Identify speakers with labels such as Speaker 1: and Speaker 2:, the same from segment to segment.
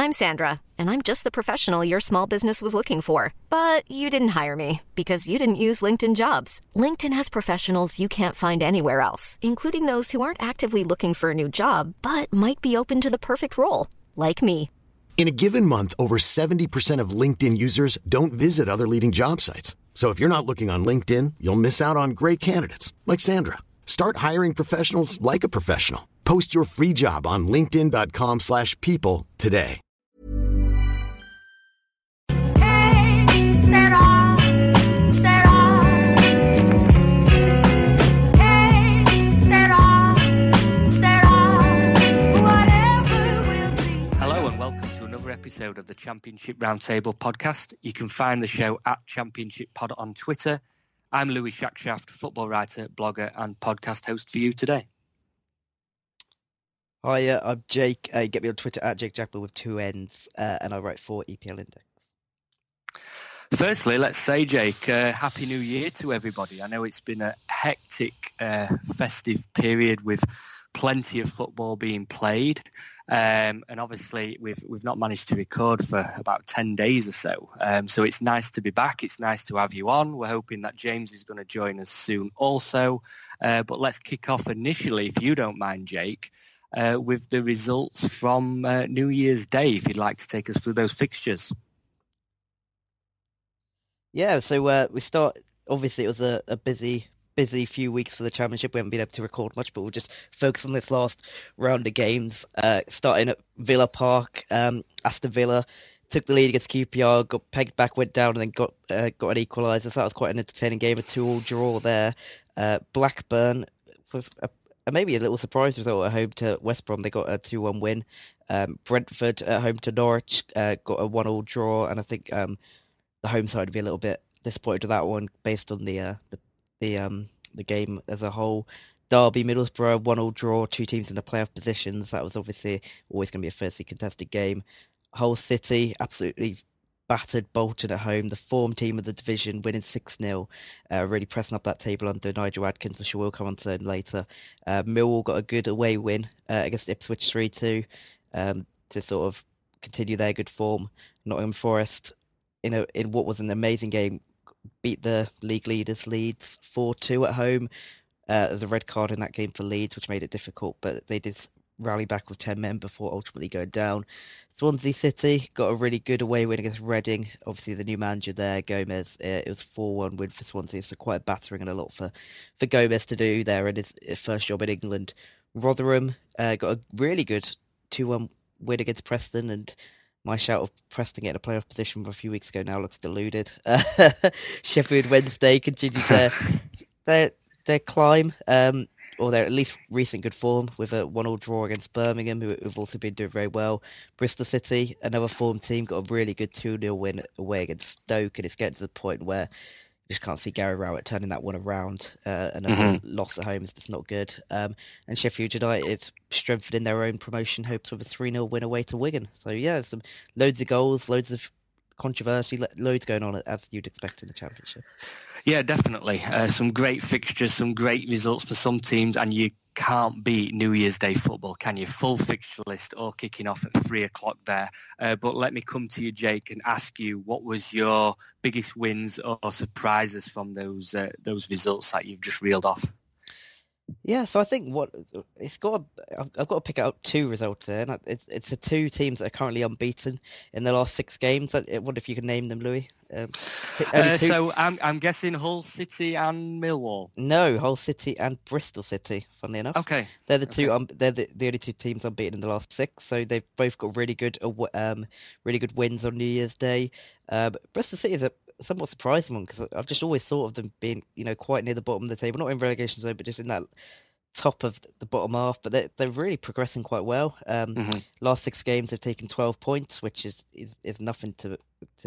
Speaker 1: I'm Sandra, and I'm just the professional your small business was looking for. But you didn't hire me because you didn't use LinkedIn Jobs. LinkedIn has professionals you can't find anywhere else, including those who aren't actively looking for a new job, but might be open to the perfect role, like me.
Speaker 2: In a given month, over 70% of LinkedIn users don't visit other leading job sites. So if you're not looking on LinkedIn, you'll miss out on great candidates like Sandra. Start hiring professionals like a professional. Post your free job on linkedin.com/people today.
Speaker 3: Episode of the Championship Roundtable podcast. You can find the show at Championship Pod on Twitter. I'm Louis Shackshaft, football writer, blogger and podcast host for you today.
Speaker 4: Hi, I'm Jake. You get me on Twitter at Jake Jackman with 2 N's, and I write for EPL Index.
Speaker 3: Firstly, let's say, Jake, Happy New Year to everybody. I know it's been a hectic festive period with plenty of football being played. And obviously we've not managed to record for about 10 days or so. So it's nice to be back. It's nice to have you on. We're hoping that James is going to join us soon also. But let's kick off initially, if you don't mind, Jake, with the results from New Year's Day, if you'd like to take us through those fixtures.
Speaker 4: Yeah, so we start, obviously it was a busy few weeks for the Championship. We haven't been able to record much, but we'll just focus on this last round of games. Starting at Villa Park, Aston Villa took the lead against QPR, got pegged back, went down, and then got an equaliser. So that was quite an entertaining game, a 2-2 draw there. Blackburn, with maybe a little surprise result at home to West Brom. They got a 2-1 win. Brentford at home to Norwich got a 1-1 draw, and I think the home side would be a little bit disappointed with that one based on the game as a whole. Derby, Middlesbrough, 1-1 draw, 2 teams in the playoff positions. That was obviously always going to be a fiercely contested game. Hull City absolutely battered Bolton at home, the form team of the division, winning 6-0, really pressing up that table under Nigel Adkins, which we'll come on to later. Millwall got a good away win against Ipswich 3-2 to sort of continue their good form. Nottingham Forest, in what was an amazing game, beat the league leaders Leeds 4-2 at home. There's a red card in that game for Leeds, which made it difficult, but they did rally back with 10 men before ultimately going down. Swansea City got a really good away win against Reading. Obviously, the new manager there, Gomez, it was 4-1 win for Swansea, so quite a battering and a lot for Gomez to do there in his first job in England. Rotherham got a really good 2-1 win against Preston, and my shout of Preston getting a playoff position from a few weeks ago now looks deluded. Sheffield Wednesday continued their climb, or their at least recent good form, with a 1-1 draw against Birmingham, who've also been doing very well. Bristol City, another form team, got a really good 2-0 win away against Stoke, and it's getting to the point where you just can't see Gary Rowett turning that one around, and a loss at home is just not good. And Sheffield United strengthening their own promotion hopes with a 3-0 win away to Wigan. So yeah, loads of goals, loads of controversy, loads going on as you'd expect in the Championship.
Speaker 3: Yeah, definitely. Some great fixtures, some great results for some teams, and you can't beat New Year's Day football, can you? Full fixture list all kicking off at 3 o'clock there. But let me come to you, Jake, and ask you, what was your biggest wins or surprises from those results that you've just reeled off?
Speaker 4: Yeah, so I think I've got to pick out 2 results there, and it's the 2 teams that are currently unbeaten in the last 6 games. I wonder if you can name them, Louis.
Speaker 3: So I'm guessing Hull City and Millwall.
Speaker 4: No, Hull City and Bristol City. Funnily enough,
Speaker 3: okay,
Speaker 4: they're the two. They're the only 2 teams unbeaten in the last 6. So they've both got really good wins on New Year's Day. Bristol City is a somewhat surprising one because I've just always thought of them being, quite near the bottom of the table, not in relegation zone, but just in that top of the bottom half. But they're really progressing quite well. Last 6 games they've taken 12 points, which is nothing to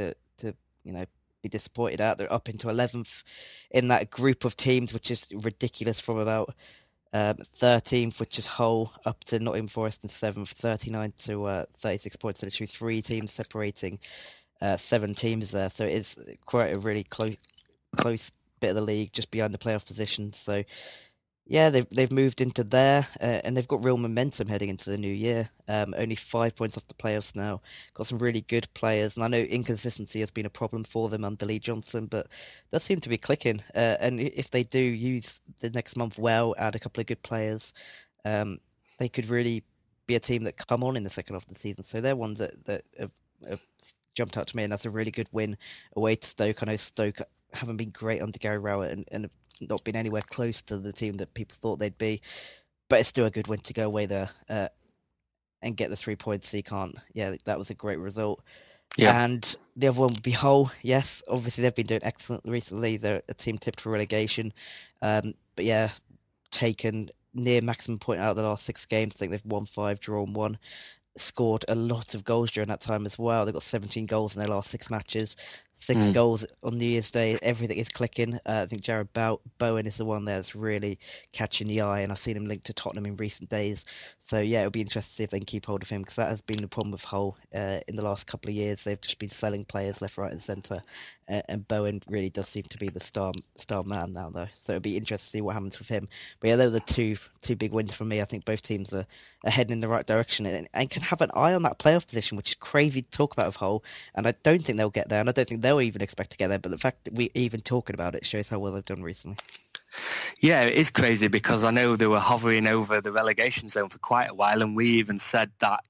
Speaker 4: be disappointed at. They're up into 11th in that group of teams, which is ridiculous, from about 13th, which is Hull, up to Nottingham Forest in 7th, 39 to 36 points. So there's 3 teams separating 7 teams there. So it's quite a really close bit of the league, just behind the playoff positions. So Yeah, they've moved into there, and they've got real momentum heading into the new year. Only 5 points off the playoffs now. Got some really good players, and I know inconsistency has been a problem for them under Lee Johnson, but that seem to be clicking. And if they do use the next month well, add a couple of good players, they could really be a team that come on in the second half of the season. So they're ones that have jumped out to me, and that's a really good win away to Stoke. I know Stoke haven't been great under Gary Rowett and have not been anywhere close to the team that people thought they'd be, but it's still a good win to go away there and get the 3 points. So you can't, that was a great result. Yeah. And the other one would be Hull. Yes, obviously they've been doing excellent recently. They're a team tipped for relegation, but yeah, taken near maximum point out of the last 6 games. I think they've won 5, drawn 1. Scored a lot of goals during that time as well. They've got 17 goals in their last 6 matches. 6 goals on New Year's Day. Everything is clicking. I think Jared Bowen is the one there that's really catching the eye, and I've seen him linked to Tottenham in recent days. So yeah, it'll be interesting to see if they can keep hold of him, because that has been the problem with Hull in the last couple of years. They've just been selling players left, right, and centre, and Bowen really does seem to be the star man now, though. So it'll be interesting to see what happens with him. But yeah, those are the two big wins for me. I think both teams are heading in the right direction and can have an eye on that playoff position, which is crazy to talk about with Hull. And I don't think they'll get there, and I don't think they'll even expect to get there. But the fact that we're even talking about it shows how well they've done recently.
Speaker 3: Yeah, it is crazy, because I know they were hovering over the relegation zone for quite a while, and we even said that,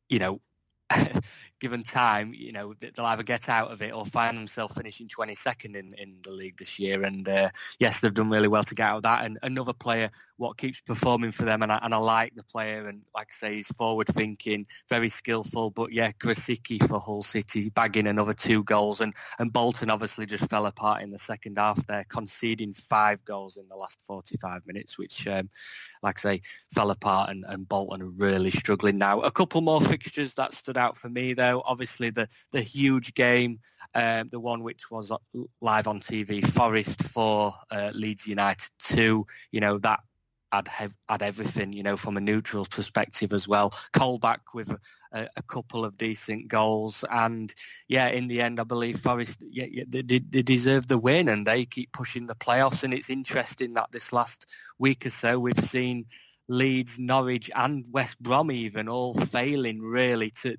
Speaker 3: given time, they'll either get out of it or find themselves finishing 22nd in the league this year. And yes, they've done really well to get out of that. And another player, what keeps performing for them, and I like the player, and like I say, he's forward thinking, very skillful. But yeah, Grosicki for Hull City, bagging another 2 goals, and Bolton obviously just fell apart in the second half there, conceding 5 goals in the last 45 minutes, which, like I say, fell apart, and Bolton are really struggling now. A couple more fixtures that stood out for me, though. Obviously, the huge game, the one which was live on TV, Forest 4, Leeds United 2. That had everything, from a neutral perspective as well. Colback with a couple of decent goals, and yeah, in the end, I believe Forest, they deserve the win, and they keep pushing the playoffs. And it's interesting that this last week or so, we've seen Leeds, Norwich, and West Brom even all failing really to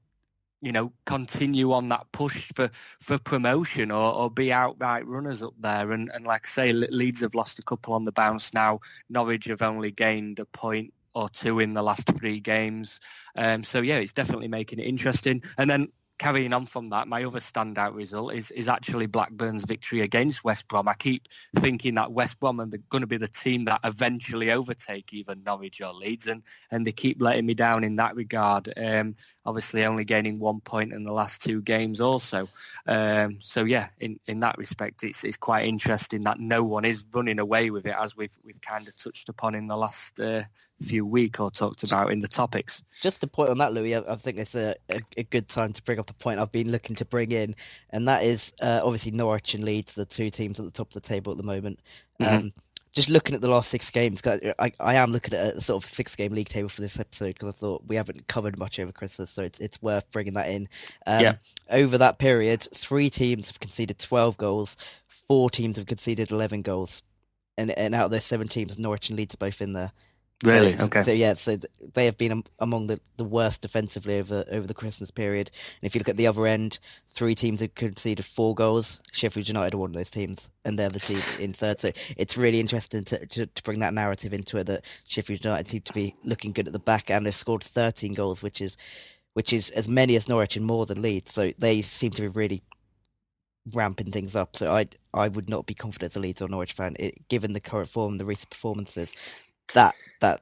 Speaker 3: continue on that push for promotion or be outright runners up there. And like I say, Leeds have lost a couple on the bounce now. Norwich have only gained a point or 2 in the last 3 games. So yeah, it's definitely making it interesting. And then carrying on from that, my other standout result is actually Blackburn's victory against West Brom. I keep thinking that West Brom are going to be the team that eventually overtake either Norwich or Leeds, and they keep letting me down in that regard. Obviously only gaining 1 point in the last 2 games also. So yeah, in that respect, it's quite interesting that no one is running away with it, as we've kind of touched upon in the last few weeks or talked about in the topics.
Speaker 4: Just a point on that, Louis, I think it's a good time to bring up the point I've been looking to bring in, and that is obviously Norwich and Leeds, the 2 teams at the top of the table at the moment. Mm-hmm. Just looking at the last 6 games, cause I am looking at a sort of 6-game league table for this episode, because I thought we haven't covered much over Christmas, so it's worth bringing that in. Over that period, 3 teams have conceded 12 goals, 4 teams have conceded 11 goals, and out of those 7 teams, Norwich and Leeds are both in there.
Speaker 3: Really? Okay.
Speaker 4: So they have been among the worst defensively over the Christmas period. And if you look at the other end, 3 teams have conceded 4 goals. Sheffield United are one of those teams, and they're the team in third. So it's really interesting to bring that narrative into it, that Sheffield United seem to be looking good at the back, and they've scored 13 goals, which is as many as Norwich and more than Leeds. So they seem to be really ramping things up. So I would not be confident as a Leeds or Norwich fan, given the current form, the recent performances, that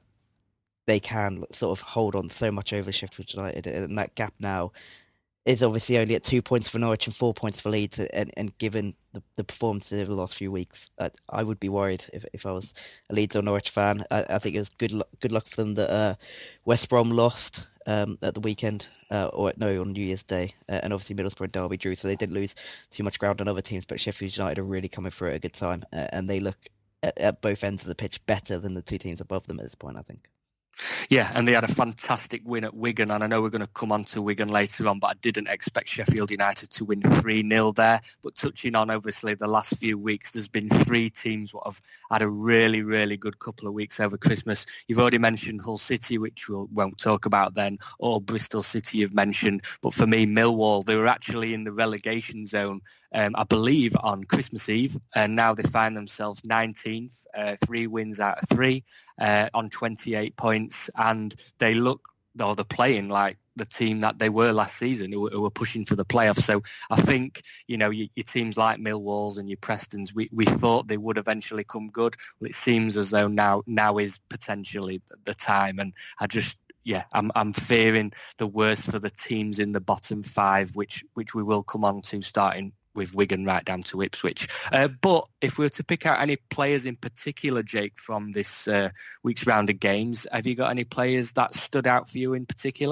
Speaker 4: they can sort of hold on so much over Sheffield United, and that gap now is obviously only at 2 points for Norwich and 4 points for Leeds, and given the performances over the last few weeks, I would be worried if I was a Leeds or Norwich fan. I think it was good luck for them that West Brom lost at the weekend, on New Year's Day, and obviously Middlesbrough and Derby drew, so they didn't lose too much ground on other teams, but Sheffield United are really coming through at a good time, and they look at both ends of the pitch better than the 2 teams above them at this point, I think.
Speaker 3: Yeah, and they had a fantastic win at Wigan, and I know we're going to come on to Wigan later on, but I didn't expect Sheffield United to win 3-0 there. But touching on, obviously, the last few weeks, there's been 3 teams that have had a really, really good couple of weeks over Christmas. You've already mentioned Hull City, which we won't talk about then, or Bristol City you've mentioned. But for me, Millwall, they were actually in the relegation zone, I believe, on Christmas Eve, and now they find themselves 19th, 3 wins out of 3 on 28 points, and they're playing like the team that they were last season, who were pushing for the playoffs. So I think, your teams like Millwall's and your Prestons, we thought they would eventually come good. Well, it seems as though now is potentially the time, and I'm fearing the worst for the teams in the bottom 5, which we will come on to, starting with Wigan right down to Ipswich. But if we were to pick out any players in particular, Jake, from this week's round of games, have you got any players that stood out for you in particular?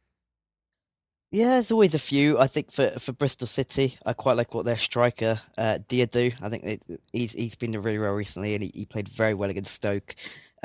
Speaker 4: Yeah, there's always a few. I think for Bristol City, I quite like what their striker Dia do. I think he's been doing really well recently, and he played very well against Stoke.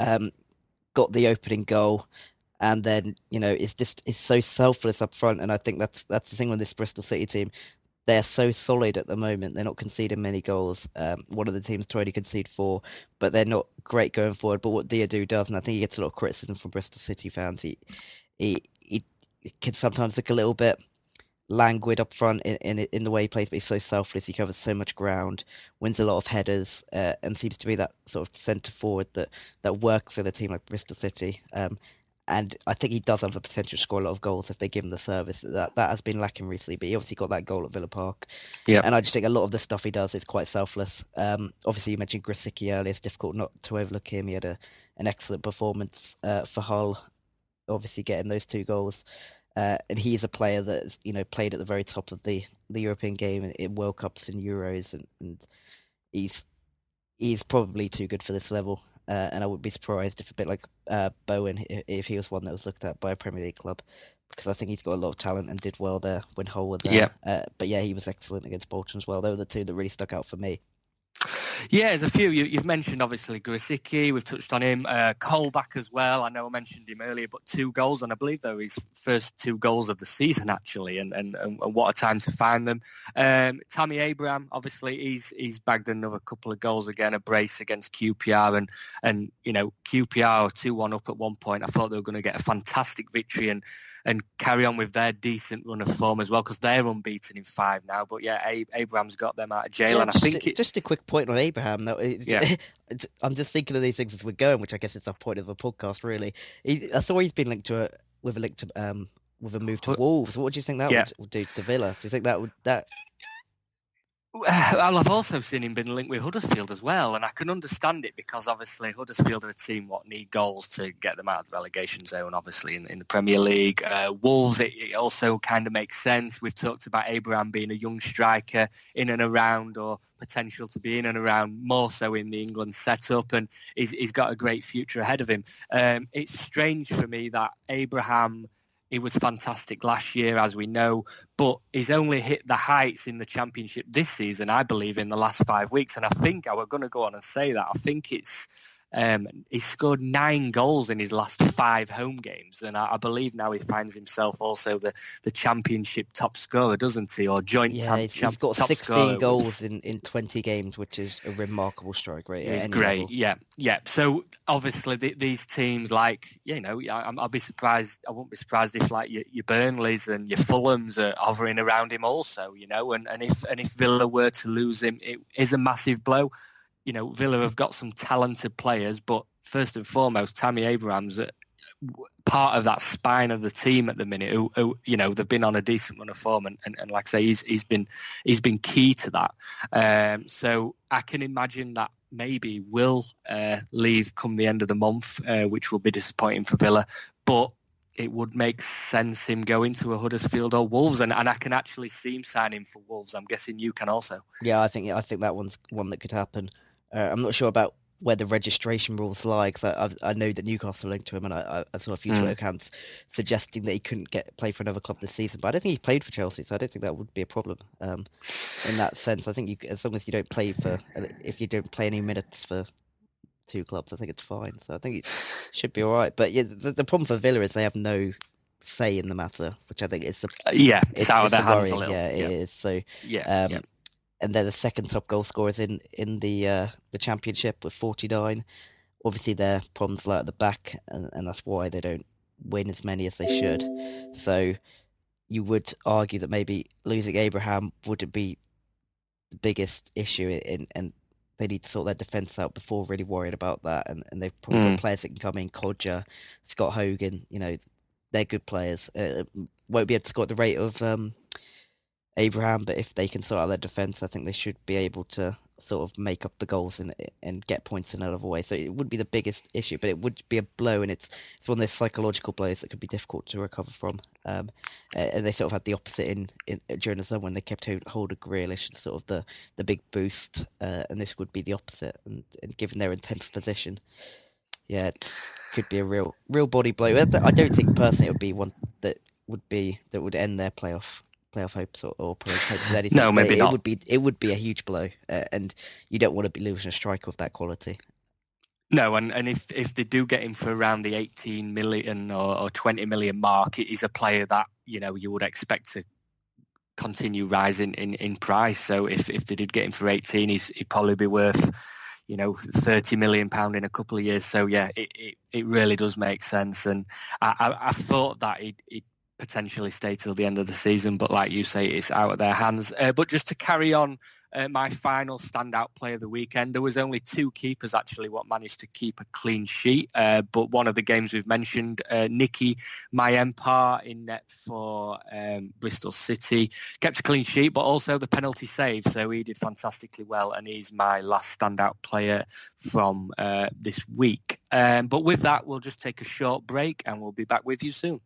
Speaker 4: Got the opening goal, and then it's so selfless up front, and I think that's the thing with this Bristol City team. They're so solid at the moment. They're not conceding many goals. One of the teams to only concede 4, but they're not great going forward. But what Diadou does, and I think he gets a lot of criticism from Bristol City fans, he can sometimes look a little bit languid up front in the way he plays, but he's so selfless. He covers so much ground, wins a lot of headers, and seems to be that sort of centre forward that works in a team like Bristol City. And I think he does have the potential to score a lot of goals if they give him the service. That has been lacking recently, but he obviously got that goal at Villa Park. Yeah. And I just think a lot of the stuff he does is quite selfless. Obviously, you mentioned Grosicki earlier. It's difficult not to overlook him. He had an excellent performance for Hull, obviously getting those 2 goals. And he's a player that's played at the very top of the European game in World Cups and Euros, and he's probably too good for this level. And I would be surprised if a bit like Bowen, if he was one that was looked at by a Premier League club, because I think he's got a lot of talent and did well there when Hull were there. Yeah. But yeah, he was excellent against Bolton as well. They were the 2 that really stuck out for me.
Speaker 3: Yeah, there's a few. You've mentioned, obviously, Grosicki. We've touched on him. Colback as well. I know I mentioned him earlier, but 2 goals, and I believe they were his first 2 goals of the season, actually, and what a time to find them. Tammy Abraham, obviously, he's bagged another couple of goals again, a brace against QPR, and QPR are 2-1 up at one point. I thought they were going to get a fantastic victory and carry on with their decent run of form as well, because they're unbeaten in 5 now. But yeah, Abraham's got them out of jail,
Speaker 4: yeah,
Speaker 3: and I think
Speaker 4: just a quick point on Abraham. Though, I'm just thinking of these things as we're going, which I guess is the point of the podcast, really. I saw he's been linked with a move to Wolves. What do you think that would do to Villa? Do you think that would?
Speaker 3: Well, I've also seen him been linked with Huddersfield as well, and I can understand it, because obviously Huddersfield are a team need goals to get them out of the relegation zone, obviously, in the Premier League. Wolves, it also kind of makes sense. We've talked about Abraham being a young striker in and around, or potential to be in and around, more so in the England setup, and he's got a great future ahead of him. It's strange for me that Abraham... He was fantastic last year, as we know, but he's only hit the heights in the Championship this season, I believe, in the last 5 weeks. And I think I was going to go on and say that. I think it's he scored 9 goals in his last 5 home games, and I believe now he finds himself also the Championship top scorer, doesn't he? Or joint
Speaker 4: he's got
Speaker 3: top
Speaker 4: 16 goals in 20 games, which is a remarkable strike rate.
Speaker 3: It's great, level. Yeah. So obviously these teams, like I'll be surprised. I won't be surprised if like your Burnleys and your Fulhams are hovering around him also. And if Villa were to lose him, it is a massive blow. Villa have got some talented players, but first and foremost, Tammy Abraham's part of that spine of the team at the minute. Who they've been on a decent run of form, and like I say, he's been key to that. So I can imagine that maybe will leave come the end of the month, which will be disappointing for Villa, but it would make sense him going to a Huddersfield or Wolves, and I can actually see him signing for Wolves. I'm guessing you can also.
Speaker 4: Yeah, I think that one's one that could happen. I'm not sure about where the registration rules lie, because I know that Newcastle linked to him, and I saw a few Twitter accounts suggesting that he couldn't play for another club this season. But I don't think he played for Chelsea, so I don't think that would be a problem in that sense. I think as long as you don't play if you don't play any minutes for two clubs, I think it's fine. So I think it should be all right. But yeah, the problem for Villa is they have no say in the matter, which I think is
Speaker 3: it's out of their hands a little.
Speaker 4: Yeah, it is. So
Speaker 3: yeah.
Speaker 4: And they're the second top goal scorers in the Championship with 49. Obviously, their problems lie at the back, and that's why they don't win as many as they should. So you would argue that maybe losing Abraham wouldn't be the biggest issue, and they need to sort their defence out before really worried about that. And they've probably got players that can come in, Kodja, Scott Hogan, they're good players. Won't be able to score at the rate of Abraham, but if they can sort out their defence, I think they should be able to sort of make up the goals and get points in another way. So it would be the biggest issue, but it would be a blow, and it's one of those psychological blows that could be difficult to recover from. And they sort of had the opposite in during the summer when they kept hold of Grealish, sort of the big boost, and this would be the opposite. And given their intense position, yeah, it could be a real body blow. I don't think personally it would be one that would end their playoff hopes or hopes of anything.
Speaker 3: No, maybe not.
Speaker 4: It would be a huge blow, and you don't want to be losing a striker of that quality.
Speaker 3: No, and if they do get him for around the 18 million or 20 million mark, it is a player that you would expect to continue rising in price. So if they did get him for 18, he'd probably be worth 30 million pound in a couple of years. So yeah, it really does make sense, and I thought that he'd potentially stay till the end of the season, but like you say, it's out of their hands. But just to carry on, my final standout play of the weekend, there was only two keepers actually what managed to keep a clean sheet, but one of the games we've mentioned, Nicky Mayempar in net for Bristol City, kept a clean sheet, but also the penalty save, so he did fantastically well, and he's my last standout player from this week. But with that, we'll just take a short break and we'll be back with you soon.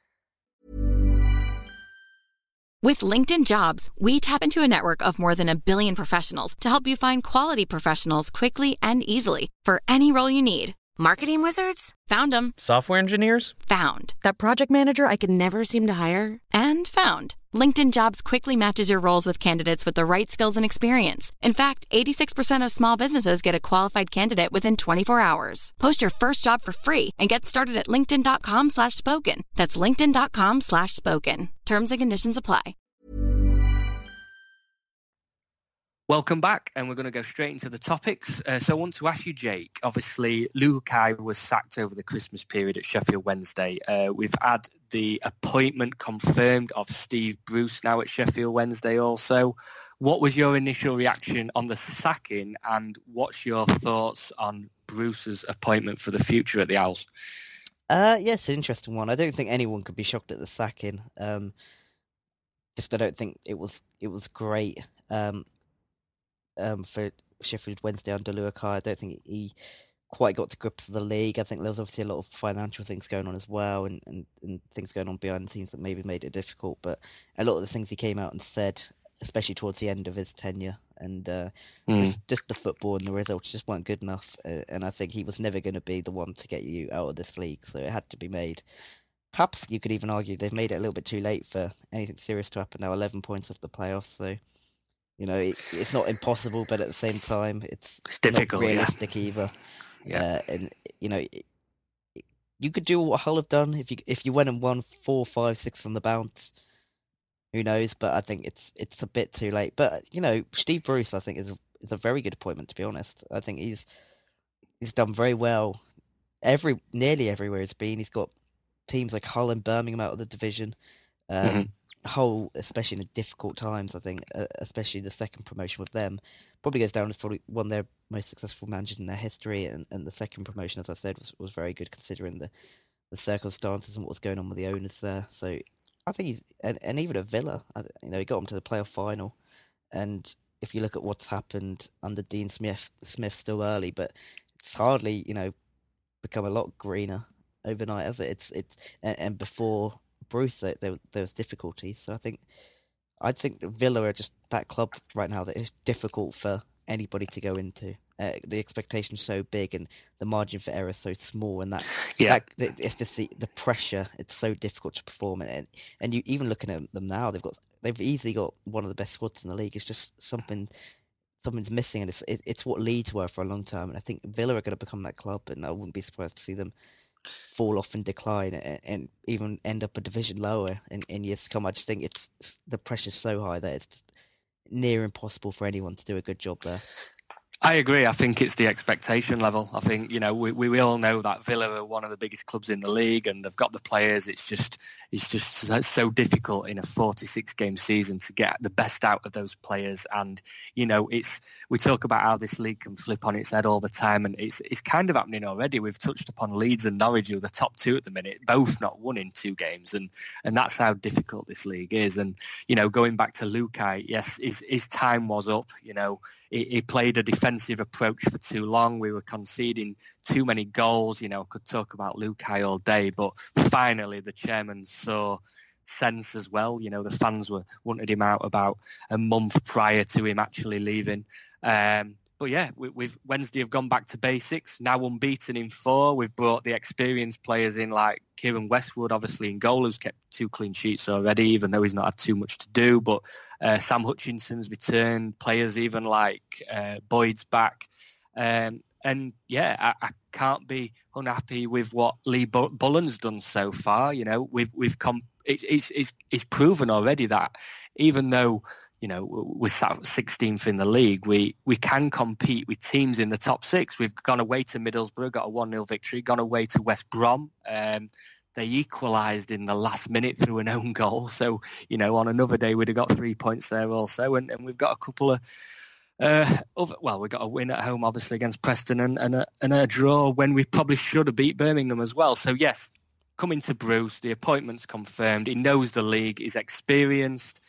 Speaker 5: With LinkedIn Jobs, we tap into a network of more than 1 billion professionals to help you find quality professionals quickly and easily for any role you need.
Speaker 6: Marketing wizards?
Speaker 5: Found them.
Speaker 7: Software engineers?
Speaker 5: Found.
Speaker 6: That project manager I could never seem to hire?
Speaker 5: And found. LinkedIn Jobs quickly matches your roles with candidates with the right skills and experience. In fact, 86% of small businesses get a qualified candidate within 24 hours. Post your first job for free and get started at linkedin.com/spoken. That's linkedin.com/spoken. Terms and conditions apply.
Speaker 3: Welcome back, and we're going to go straight into the topics. So I want to ask you, Jake, obviously Luhukay was sacked over the Christmas period at Sheffield Wednesday. We've had the appointment confirmed of Steve Bruce now at Sheffield Wednesday also. What was your initial reaction on the sacking, and what's your thoughts on Bruce's appointment for the future at the Owls?
Speaker 4: Yes, an interesting one. I don't think anyone could be shocked at the sacking. I don't think it was great. For Sheffield Wednesday under Luhukay. I don't think he quite got to grips with the league. I think there was obviously a lot of financial things going on as well, and things going on behind the scenes that maybe made it difficult. But a lot of the things he came out and said, especially towards the end of his tenure, and just the football and the results just weren't good enough. And I think he was never going to be the one to get you out of this league, so it had to be made. Perhaps you could even argue they've made it a little bit too late for anything serious to happen now, 11 points off the playoffs, so... it's not impossible, but at the same time, it's
Speaker 3: difficult,
Speaker 4: not realistic either. Yeah, and you could do what Hull have done if you went and won 4, 5, 6 on the bounce. Who knows? But I think it's a bit too late. But Steve Bruce, I think, is a very good appointment. To be honest, I think he's done very well. Nearly everywhere he's been, he's got teams like Hull and Birmingham out of the division. Hull, especially in the difficult times, I think, especially the second promotion with them, probably goes down as probably one of their most successful managers in their history. And the second promotion, as I said, was very good considering the circumstances and what was going on with the owners there. So I think he's, and even at Villa, he got them to the playoff final. And if you look at what's happened under Dean Smith still early, but it's hardly, become a lot greener overnight, has it? And before Bruce, there was difficulties. So I'd think that Villa are just that club right now that is difficult for anybody to go into. The expectation's so big and the margin for error is so small, and it's just the pressure. It's so difficult to perform, and you even looking at them now, they've easily got one of the best squads in the league. It's just something something's missing, and it's what Leeds were for a long time, and I think Villa are going to become that club, and I wouldn't be surprised to see them fall off and decline and even end up a division lower in years to come. I just think the pressure's so high that it's just near impossible for anyone to do a good job there.
Speaker 3: I agree. I think it's the expectation level. I think, we all know that Villa are one of the biggest clubs in the league and they've got the players. It's just so difficult in a 46-game season to get the best out of those players. And, we talk about how this league can flip on its head all the time, and it's kind of happening already. We've touched upon Leeds and Norwich, who are the top two at the minute, both not won in 2 games. And that's how difficult this league is. And, going back to Lukai, yes, his time was up. He played a defensive approach for too long. We were conceding too many goals. I could talk about Lukai all day, but finally the chairman saw sense as well. The fans wanted him out about a month prior to him actually leaving. But yeah, we've Wednesday have gone back to basics, now unbeaten in 4. We've brought the experienced players in like Kieran Westwood, obviously in goal, who's kept 2 clean sheets already, even though he's not had too much to do. But Sam Hutchinson's returned, players even like Boyd's back. And yeah, I can't be unhappy with what Lee Bullen's done so far. It's proven already that even though we're sat 16th in the league, we can compete with teams in the top 6. We've gone away to Middlesbrough, got a 1-0 victory, gone away to West Brom. They equalised in the last minute through an own goal. So, on another day, we'd have got 3 points there also. And we've got a couple of we got a win at home, obviously, against Preston and a draw when we probably should have beat Birmingham as well. So, yes, coming to Bruce, the appointment's confirmed. He knows the league, he's experienced.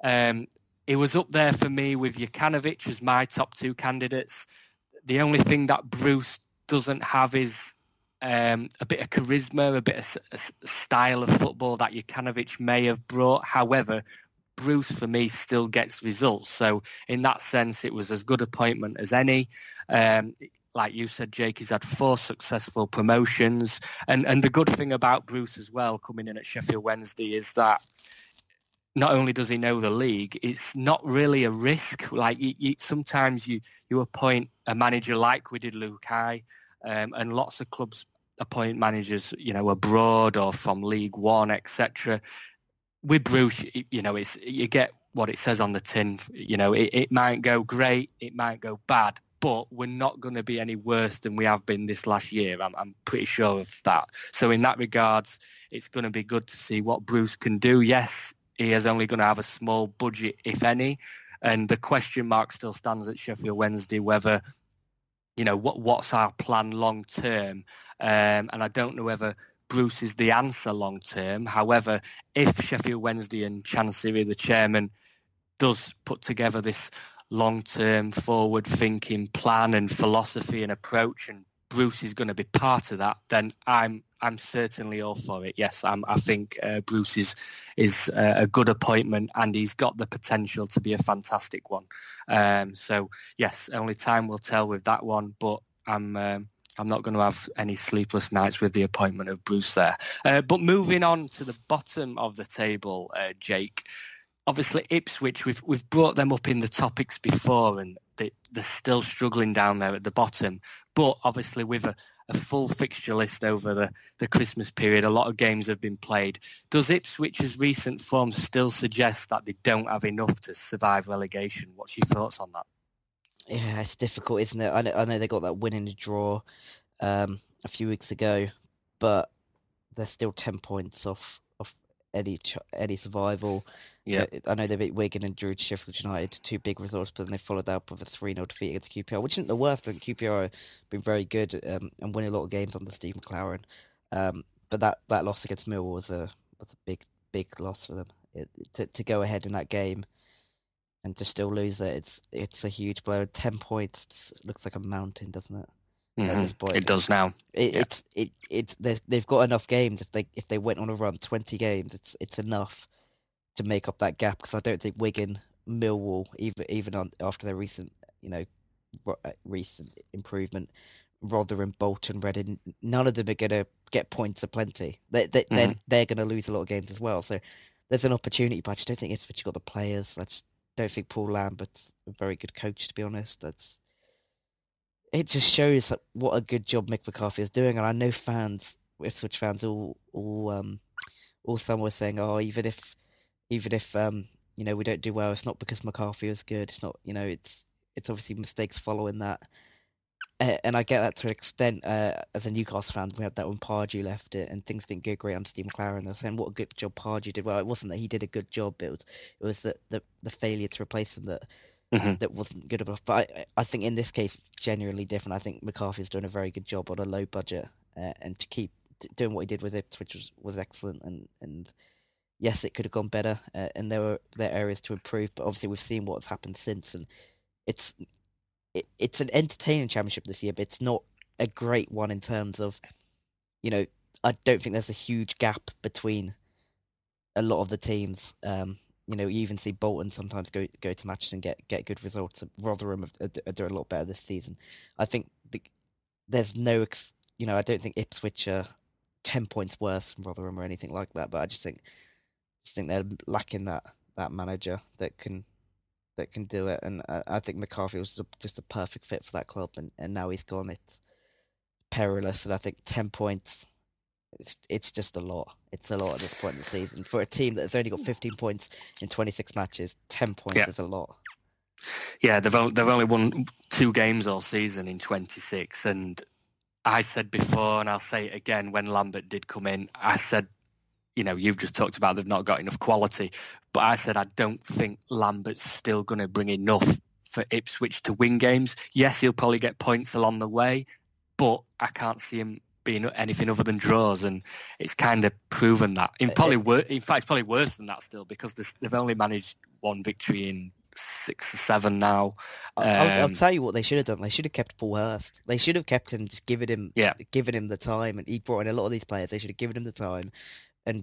Speaker 3: It was up there for me with Jokanovic as my top 2 candidates. The only thing that Bruce doesn't have is a bit of charisma, a bit of style of football that Jokanovic may have brought. However, Bruce, for me, still gets results. So in that sense, it was as good appointment as any. Like you said, Jake, he's had 4 successful promotions. And the good thing about Bruce as well, coming in at Sheffield Wednesday, is that not only does he know the league, it's not really a risk. Like sometimes you appoint a manager like we did Lukai, and lots of clubs appoint managers, abroad or from League One, etc. With Bruce, you get what it says on the tin. It might go great, it might go bad, but we're not going to be any worse than we have been this last year. I'm pretty sure of that. So in that regards, it's going to be good to see what Bruce can do. Yes, he is only going to have a small budget, if any, and the question mark still stands at Sheffield Wednesday whether, what's our plan long term, and I don't know whether Bruce is the answer long term. However, if Sheffield Wednesday and Chancery, the chairman, does put together this long-term forward-thinking plan and philosophy and approach, and Bruce is going to be part of that, then I'm certainly all for it. Yes, I think Bruce is a good appointment, and he's got the potential to be a fantastic one. So yes, only time will tell with that one, but I'm not going to have any sleepless nights with the appointment of Bruce there. But moving on to the bottom of the table, Jake. Obviously, Ipswich, we've brought them up in the topics before, and they're still struggling down there at the bottom. But obviously, with a full fixture list over the Christmas period, a lot of games have been played. Does Ipswich's recent form still suggest that they don't have enough to survive relegation? What's your thoughts on that?
Speaker 4: Yeah, it's difficult, isn't it? I know they got that win in the draw a few weeks ago, but they're still 10 points off any survival.
Speaker 3: Yeah,
Speaker 4: I know they beat Wigan and drew to Sheffield United, 2 big results, but then they followed that up with a 3-0 defeat against QPR, which isn't the worst. I think QPR have been very good and winning a lot of games under Steve McLaren. But that loss against Millwall was a big loss for them. To go ahead in that game and to still lose it's a huge blow. 10 points looks like a mountain, doesn't it?
Speaker 3: Mm-hmm. It does now.
Speaker 4: They've got enough games. If they went on a run 20 games, it's enough to make up that gap. Because I don't think Wigan, Millwall, even after their recent improvement, Rotherham, Bolton, Reading, none of them are going to get points aplenty. They're going to lose a lot of games as well. So there's an opportunity, but I just don't think Ipswich got the players. I just don't think Paul Lambert's a very good coach, to be honest. It just shows what a good job Mick McCarthy is doing, and I know fans, Ipswich fans, all some were saying, oh, even if you know, we don't do well, it's not because McCarthy is good. It's not, you know, it's obviously mistakes following that. And I get that to an extent. As a Newcastle fan, we had that when Pardew left it, and things didn't go great under Steve McLaren. They were saying what a good job Pardew did. Well, it wasn't that he did a good job. It was the failure to replace him that wasn't good enough. But I think in this case, it's genuinely different. I think McCarthy's done a very good job on a low budget, and to keep doing what he did with Ipswich was excellent. And yes, it could have gone better, and there are areas to improve. But obviously, we've seen what's happened since, and it's an entertaining championship this year, but it's not a great one in terms of, you know, I don't think there's a huge gap between a lot of the teams. You know, you even see Bolton sometimes go to matches and get good results. Rotherham are doing a lot better this season. I think there's no, you know, I don't think Ipswich are 10 points worse than Rotherham or anything like that. But I just think they're lacking that manager that can do it, and I think McCarthy was just a perfect fit for that club, and now he's gone. It's perilous, and I think 10 points, it's just a lot. It's a lot at this point in the season. For a team that's only got 15 points in 26 matches, 10 points is a lot.
Speaker 3: Yeah, they've only won 2 games all season in 26, and I said before, and I'll say it again, when Lambert did come in, I said, you know, you've just talked about they've not got enough quality, but I said I don't think Lambert's still going to bring enough for Ipswich to win games. Yes, he'll probably get points along the way, but I can't see him being anything other than draws, and it's kind of proven that. In fact, it's probably worse than that still, because they've only managed 1 victory in 6 or 7 now.
Speaker 4: I'll tell you what they should have done. They should have kept Paul Hurst. They should have kept him, just given him the time, and he brought in a lot of these players. They should have given him the time. And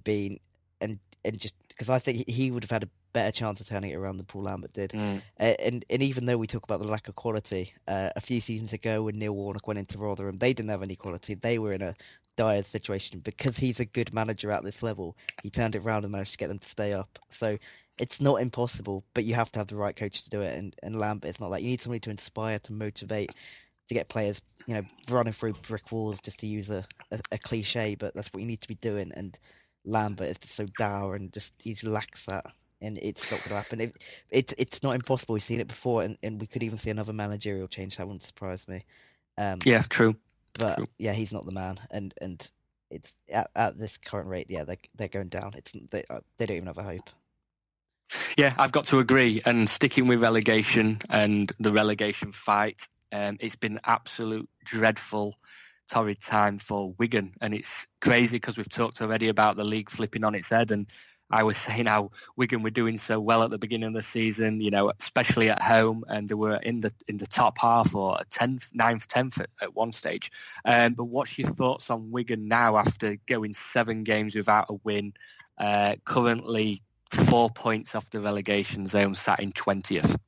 Speaker 4: just because I think he would have had a better chance of turning it around than Paul Lambert did. And even though we talk about the lack of quality, a few seasons ago when Neil Warnock went into Rotherham, they didn't have any quality. They were in a dire situation. Because he's a good manager at this level, he turned it around and managed to get them to stay up. So it's not impossible, but you have to have the right coach to do it. And Lambert, it's not like you need somebody to inspire, to motivate, to get players, you know, running through brick walls, just to use a cliche, but that's what you need to be doing. And Lambert is just so dour and he just lacks that, and it's not going to happen. It's not impossible. We've seen it before, and we could even see another managerial change. That wouldn't surprise me.
Speaker 3: Yeah, true.
Speaker 4: But
Speaker 3: true.
Speaker 4: Yeah, he's not the man, and it's at this current rate, yeah, they're going down. They don't even have a hope.
Speaker 3: Yeah, I've got to agree. And sticking with relegation and the relegation fight, it's been absolute dreadful, torrid time for Wigan, and it's crazy because we've talked already about the league flipping on its head, and I was saying how Wigan were doing so well at the beginning of the season, you know, especially at home, and they were in the top half, or 10th, 9th, 10th at one stage. But what's your thoughts on Wigan now after going 7 games without a win, currently 4 points off the relegation zone, sat in 20th?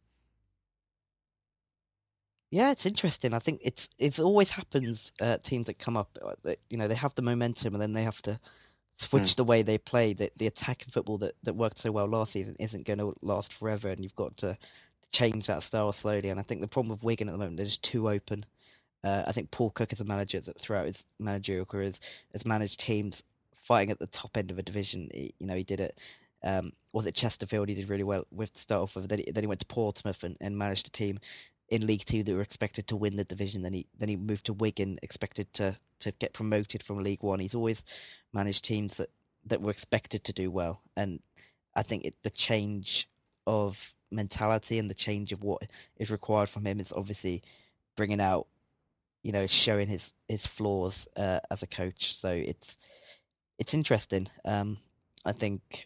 Speaker 4: Yeah, it's interesting. I think it always happens. Teams that come up, you know, they have the momentum, and then they have to switch the way they play. The attacking football that worked so well last season isn't going to last forever, and you've got to change that style slowly. And I think the problem with Wigan at the moment, they're just too open. I think Paul Cook is a manager that throughout his managerial career has managed teams fighting at the top end of a division. He did it. Was it Chesterfield? He did really well with to start off with. Then he went to Portsmouth and managed a team in League Two that were expected to win the division. Then he moved to Wigan, expected to get promoted from League One. He's always managed teams that were expected to do well, and I think the change of mentality and the change of what is required from him is obviously bringing out, you know, showing his flaws as a coach. So it's interesting. I think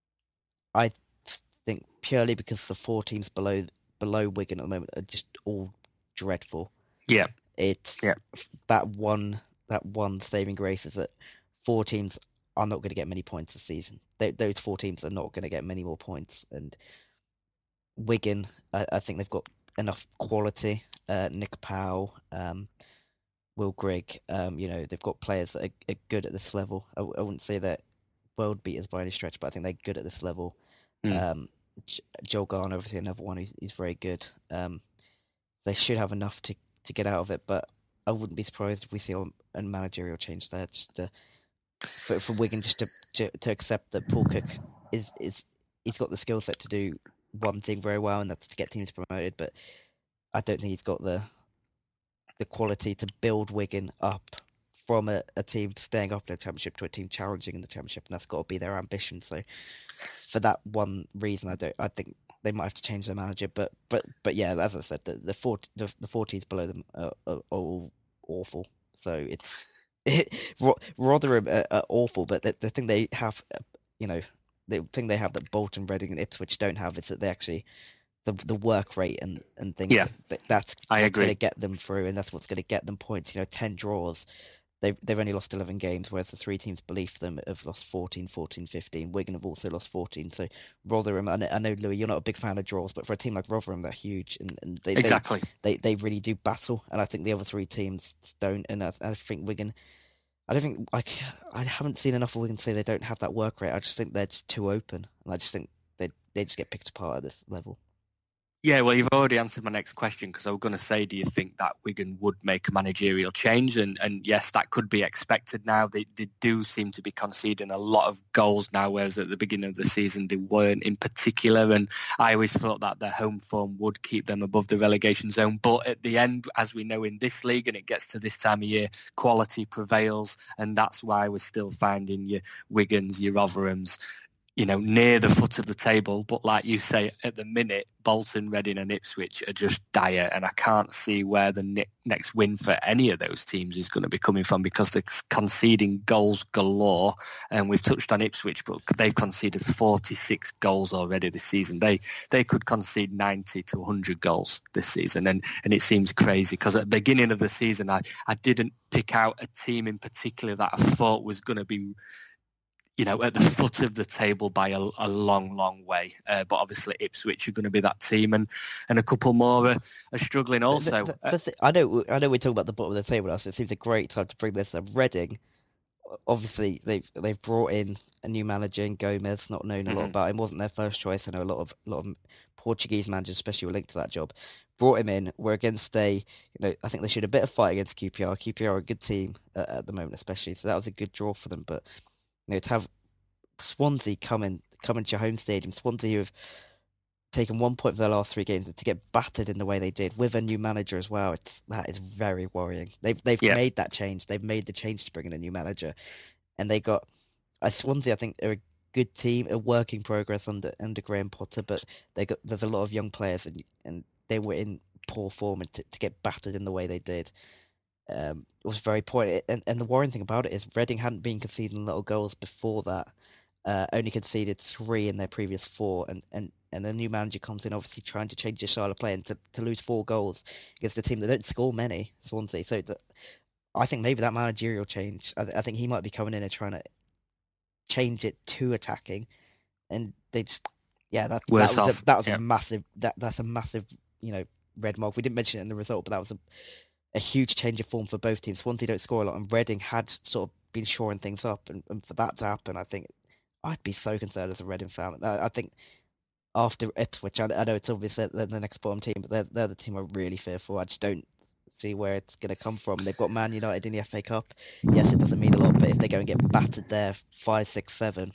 Speaker 4: purely because the 4 teams below Wigan at the moment are just all dreadful.
Speaker 3: Yeah.
Speaker 4: That one saving grace is that 4 teams are not going to get many points this season. Those 4 teams are not going to get many more points. And Wigan, I think they've got enough quality. Nick Powell, Will Grigg, you know, they've got players that are good at this level. I wouldn't say they're world beaters by any stretch, but I think they're good at this level. Joel Garner, obviously another one who's very good. They should have enough to get out of it, but I wouldn't be surprised if we see a managerial change there, just for Wigan, just to accept that Paul Cook he's got the skill set to do one thing very well, and that's to get teams promoted. But I don't think he's got the quality to build Wigan up from a team staying up in the Championship to a team challenging in the Championship, and that's got to be their ambition. So for that one reason, I think they might have to change their manager. But yeah, as I said, the 4 teams below them are all awful. So it's Rotherham are awful, but the thing they have, the thing they have that Bolton, Reading, and Ipswich don't have is that they actually the work rate and things.
Speaker 3: Yeah,
Speaker 4: that's
Speaker 3: I agree.
Speaker 4: Going to get them through, and that's what's going to get them points. 10 draws. They've only lost 11 games, whereas the 3 teams beneath them have lost 14, 15. Wigan have also lost 14. So Rotherham, I know, Louis, you're not a big fan of draws, but for a team like Rotherham, they're huge, and they
Speaker 3: exactly
Speaker 4: they really do battle. And I think the other 3 teams don't. And I think Wigan, I haven't seen enough of Wigan to say they don't have that work rate. I just think they're just too open, and I just think they just get picked apart at this level.
Speaker 3: Yeah, well, you've already answered my next question, because I was going to say, do you think that Wigan would make a managerial change? And yes, that could be expected now. They do seem to be conceding a lot of goals now, whereas at the beginning of the season they weren't in particular. And I always thought that their home form would keep them above the relegation zone. But at the end, as we know in this league, and it gets to this time of year, quality prevails. And that's why we're still finding your Wigans, your Rotherhams, near the foot of the table. But like you say, at the minute, Bolton, Reading and Ipswich are just dire, and I can't see where the next win for any of those teams is going to be coming from, because they're conceding goals galore. And we've touched on Ipswich, but they've conceded 46 goals already this season. They could concede 90 to 100 goals this season, and it seems crazy, because at the beginning of the season I didn't pick out a team in particular that I thought was going to be at the foot of the table by a long, long way. But obviously Ipswich are going to be that team, and a couple more are struggling also.
Speaker 4: I know we're talking about the bottom of the table now, so it seems a great time to bring this up. Reading, obviously they've brought in a new manager in Gomez, not known a lot about him. Wasn't their first choice. I know a lot of Portuguese managers especially were linked to that job. Brought him in. We're against I think they showed a bit of fight against QPR. QPR are a good team at the moment, especially, so that was a good draw for them. But to have Swansea come into your home stadium, Swansea who have taken 1 point for their last 3 games, to get battered in the way they did with a new manager as well, that is very worrying. They've made that change. They've made the change to bring in a new manager, and they got Swansea. I think are a good team, a work in progress under Graham Potter, but there's a lot of young players, and they were in poor form, and to get battered in the way they did. Was very poor. And the worrying thing about it is Reading hadn't been conceding a lot of goals before that. Only conceded 3 in their previous 4, and the new manager comes in, obviously trying to change his style of play, and to lose 4 goals against a team that don't score many, Swansea. So I think maybe that managerial change, I think he might be coming in and trying to change it to attacking, and they just that was a massive that's a massive red mark. We didn't mention it in the result, but that was a huge change of form for both teams. Swansea don't score a lot, and Reading had sort of been shoring things up, and for that to happen, I think I'd be so concerned as a Reading fan. I think after Ipswich, I know it's obviously they're the next bottom team, but they're the team I'm really fearful. I just don't see where it's going to come from. They've got Man United in the FA Cup. Yes, it doesn't mean a lot, but if they go and get battered there 5, 6, 7,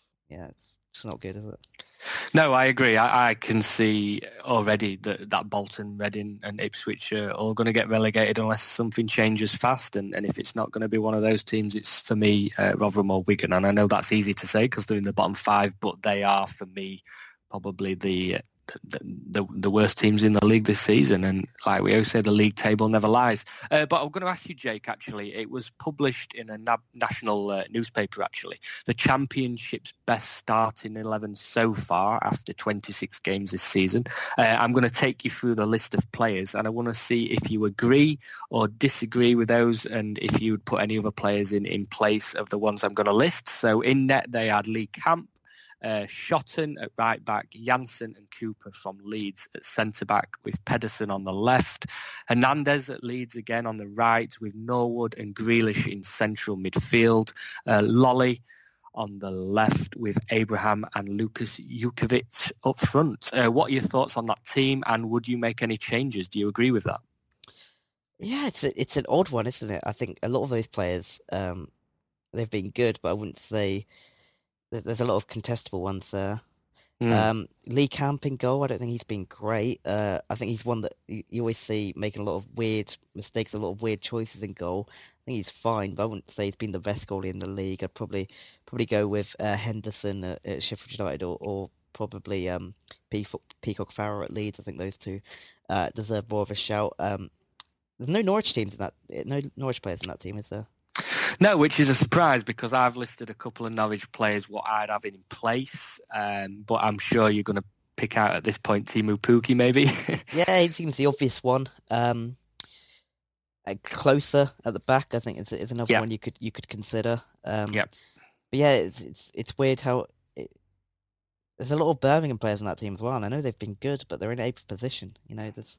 Speaker 4: it's not good, is it?
Speaker 3: No, I agree. I can see already that Bolton, Reading and Ipswich are all going to get relegated unless something changes fast. And if it's not going to be one of those teams, it's for me Rotherham or Wigan. And I know that's easy to say because they're in the bottom 5, but they are for me probably the worst teams in the league this season, and like we always say, the league table never lies. But I'm going to ask you, Jake, actually, it was published in a national newspaper, actually, the Championship's best starting 11 so far after 26 games this season. I'm going to take you through the list of players, and I want to see if you agree or disagree with those, and if you would put any other players in place of the ones I'm going to list. So in net, they had Lee Camp, Shotton at right back, Janssen and Cooper from Leeds at centre-back with Pedersen on the left, Hernandez at Leeds again on the right with Norwood and Grealish in central midfield, Lolly on the left with Abraham and Lukas Jukovic up front. What are your thoughts on that team, and would you make any changes? Do you agree with that?
Speaker 4: Yeah, it's an odd one, isn't it? I think a lot of those players, they've been good, but I wouldn't say there's a lot of contestable ones there. Lee Camp in goal, I don't think he's been great. I think he's one that you always see making a lot of weird mistakes, a lot of weird choices in goal. I think he's fine, but I wouldn't say he's been the best goalie in the league. I'd probably go with Henderson at Sheffield United, or probably Peacock Farrell at Leeds. I think those two deserve more of a shout. There's no Norwich teams in that, no Norwich players in that team, is there?
Speaker 3: No, which is a surprise because I've listed a couple of Norwich players what I'd have in place, but I'm sure you're going to pick out at this point Teemu Pukki maybe.
Speaker 4: Yeah, he seems the obvious one. Closer at the back, I think is another one you could consider. But yeah, it's weird how there's a lot of Birmingham players in that team as well, and I know they've been good, but they're in 8th position. You know, there's.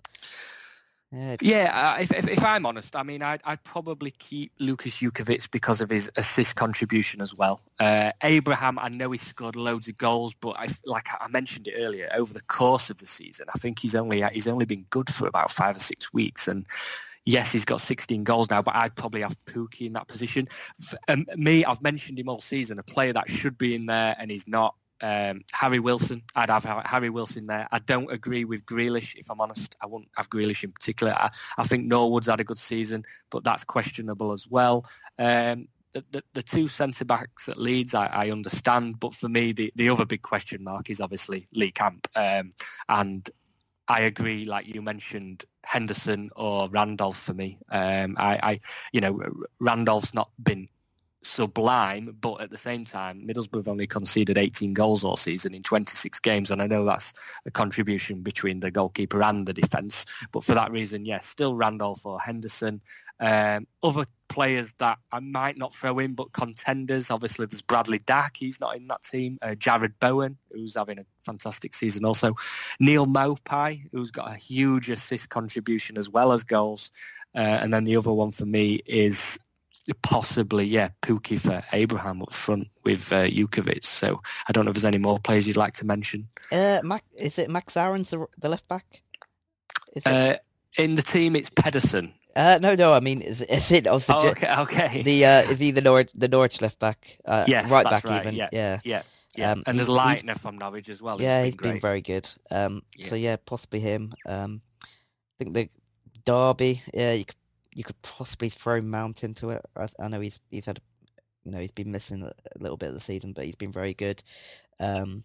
Speaker 3: If I'm honest, I mean, I'd probably keep Lukas Jukovic because of his assist contribution as well. Abraham, I know he scored loads of goals, but like I mentioned it earlier, over the course of the season, I think he's only been good for about 5 or 6 weeks, and yes, he's got 16 goals now, but I'd probably have Pukki in that position. I've mentioned him all season, a player that should be in there and he's not. Harry Wilson, I'd have Harry Wilson there. I don't agree with Grealish, if I'm honest. I wouldn't have Grealish in particular. I think Norwood's had a good season, but that's questionable as well. The two centre-backs at Leeds, I understand, but for me, the other big question mark is obviously Lee Camp. And I agree, like you mentioned, Henderson or Randolph for me. Randolph's not been sublime, but at the same time, Middlesbrough have only conceded 18 goals all season in 26 games, and I know that's a contribution between the goalkeeper and the defence, but for that reason, yes, still Randolph or Henderson. Other players that I might not throw in, but contenders, obviously there's Bradley Dack, he's not in that team. Jared Bowen, who's having a fantastic season also. Neil Maupay, who's got a huge assist contribution as well as goals. And then the other one for me is possibly, Pukki for Abraham up front with Jukovic. So I don't know if there's any more players you'd like to mention.
Speaker 4: Is it Max Aarons, the left back?
Speaker 3: In the team, it's Pedersen.
Speaker 4: No. I mean, is it also?
Speaker 3: Okay.
Speaker 4: Is he the Norwich left back?
Speaker 3: Yes,
Speaker 4: right
Speaker 3: that's
Speaker 4: back
Speaker 3: right.
Speaker 4: even. Yeah.
Speaker 3: And there's Leitner from Norwich as well.
Speaker 4: Yeah, he's been very good. So possibly him. I think the Derby. Yeah, you could possibly throw Mount into it. I know he's had, he's been missing a little bit of the season, but he's been very good. There's